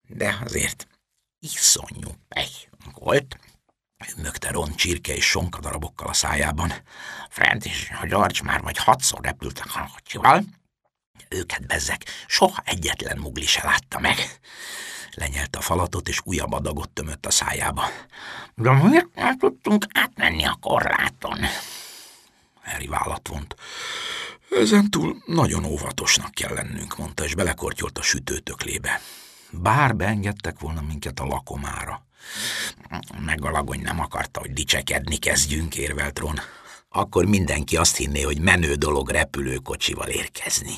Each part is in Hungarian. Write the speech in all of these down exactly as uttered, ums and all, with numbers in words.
De azért iszonyú pech volt, mögte Ron csirke és sonkadarabokkal a szájában. Fred és a George már vagy hatszor repültek a kocsival. Őket bezzek soha egyetlen mugli se látta meg. Lenyelte a falatot, és újabb adagot tömött a szájába. De miért nem tudtunk átmenni a korláton? Harry vállat vont. Ezentúl nagyon óvatosnak kell lennünk, mondta, és belekortyolt a sütőtöklébe. Bár beengedtek volna minket a lakomára. Meg a lagony nem akarta, hogy dicsekedni kezdjünk, érvelt Ron. Akkor mindenki azt hinné, hogy menő dolog repülőkocsival érkezni.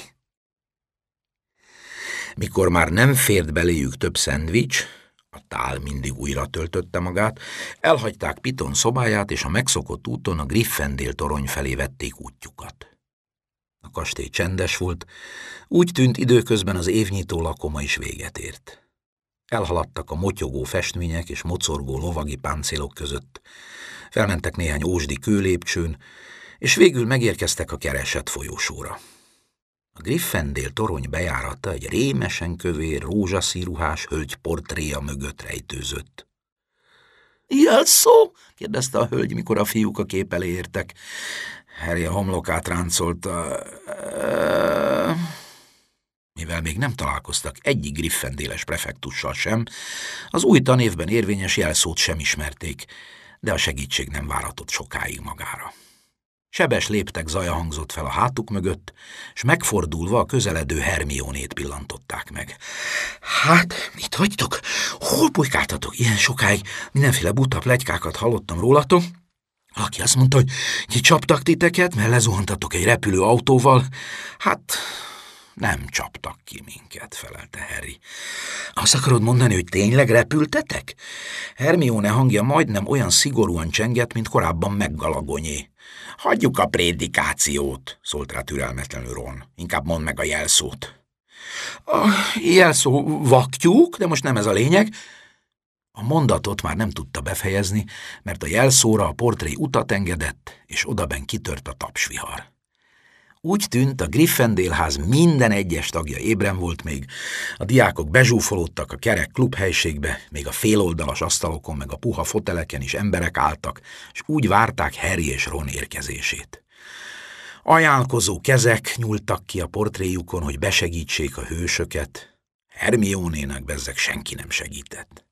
Mikor már nem fért beléjük több szendvics, a tál mindig újra töltötte magát, elhagyták Piton szobáját, és a megszokott úton a Gryffindor torony felé vették útjukat. A kastély csendes volt, úgy tűnt, időközben az évnyitó lakoma is véget ért. Elhaladtak a motyogó festmények és mocorgó lovagi páncélok között, felmentek néhány ósdi kőlépcsőn, és végül megérkeztek a keresett folyósóra. A Gryffindor torony bejárata egy rémesen kövér, rózsaszínruhás hölgy portréja mögött rejtőzött. – Jelszó? – kérdezte a hölgy, mikor a fiúk a kép elé értek. Harry a homlokát ráncolta. Mivel még nem találkoztak egyik Gryffindor-es prefektussal sem, az új tanévben érvényes jelszót sem ismerték, de a segítség nem várhatott sokáig magára. Sebes léptek zaja hangzott fel a hátuk mögött, és megfordulva a közeledő Hermionét pillantották meg. – Hát, mit hagytok? Hol bujkáltatok ilyen sokáig? Mindenféle buta pletykákat hallottam rólatok. Aki azt mondta, hogy kicsaptak titeket, mert lezuhantatok egy repülőautóval. Hát, nem csaptak ki minket, felelte Harry. Azt akarod mondani, hogy tényleg repültetek? Hermione hangja majdnem olyan szigorúan csengett, mint korábban Meggalagonyé. Hagyjuk a prédikációt, szólt rá türelmetlenül Ron. Inkább mondd meg a jelszót. A jelszó vaktyúk, de most nem ez a lényeg. A mondatot már nem tudta befejezni, mert a jelszóra a portré utat engedett, és odaben kitört a tapsvihar. Úgy tűnt, a Gryffindor-ház minden egyes tagja ébren volt még, a diákok bezsúfolódtak a kerek klubhelyiségbe, még a féloldalas asztalokon meg a puha foteleken is emberek álltak, és úgy várták Harry és Ron érkezését. Ajánlkozó kezek nyúltak ki a portréjukon, hogy besegítsék a hősöket. Hermionének bezzeg senki nem segített.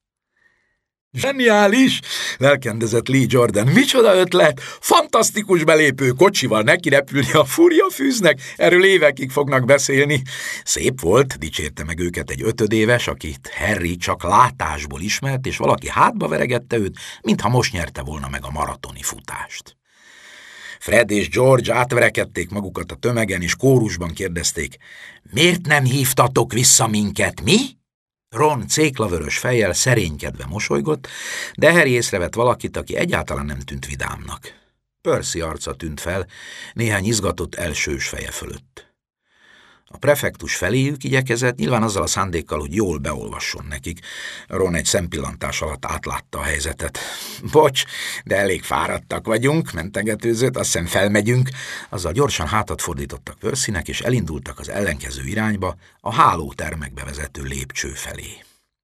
Zseniális! Lelkendezett Lee Jordan. Micsoda ötlet! Fantasztikus belépő kocsival neki repülni a fúriafűznek, erről évekig fognak beszélni. Szép volt, dicsérte meg őket egy ötödéves, akit Harry csak látásból ismert, és valaki hátba veregette őt, mintha most nyerte volna meg a maratoni futást. Fred és George átverekedték magukat a tömegen, és kórusban kérdezték, miért nem hívtatok vissza minket, mi? Ron céklavörös fejjel szerénykedve mosolygott, de Harry észrevett valakit, aki egyáltalán nem tűnt vidámnak. Percy arca tűnt fel, néhány izgatott elsős feje fölött. A prefektus feléjük igyekezett, nyilván azzal a szándékkal, hogy jól beolvasson nekik. Ron egy szempillantás alatt átlátta a helyzetet. Bocs, de elég fáradtak vagyunk, mentegetőzött, azt hiszem felmegyünk. Azzal gyorsan hátat fordítottak Percynek, és elindultak az ellenkező irányba, a hálótermekbe vezető lépcső felé.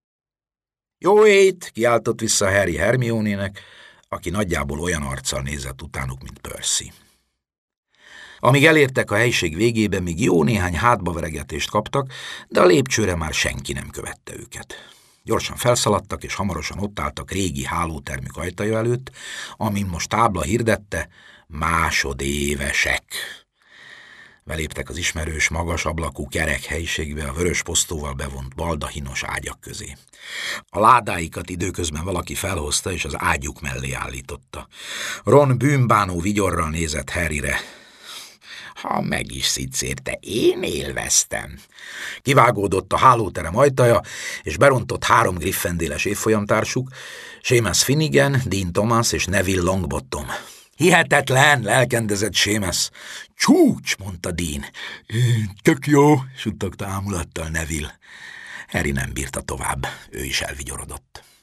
Jó ét! Kiáltott vissza Harry Hermionének, aki nagyjából olyan arccal nézett utánuk, mint Percy. Amíg elértek a helység végébe, még jó néhány hátbaveregetést kaptak, de a lépcsőre már senki nem követte őket. Gyorsan felszaladtak, és hamarosan ott álltak régi hálótermük ajtaja előtt, amin most tábla hirdette, másodévesek. Beléptek az ismerős, magas ablakú kerek helyiségbe, a vörös posztóval bevont baldahinos ágyak közé. A ládáikat időközben valaki felhozta, és az ágyuk mellé állította. Ron bűnbánó vigyorral nézett Harryre. Ha meg is szicérte, én élveztem. Kivágódott a hálóterem ajtaja, és berontott három Gryffindor-es évfolyamtársuk, Seamus Finnegan, Dean Thomas és Neville Longbottom. Hihetetlen, lelkendezett Seamus. Csúcs, mondta Dean. Tök jó, suttogta ámulattal Neville. Harry nem bírta tovább, ő is elvigyorodott.